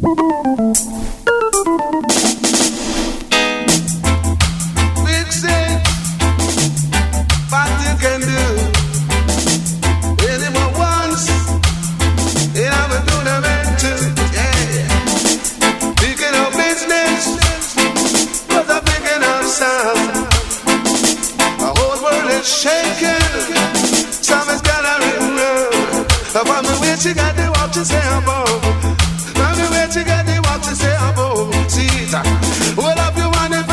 She got the walk to say above. Tell me where she got the walk to say above. See it. Well, up you want it.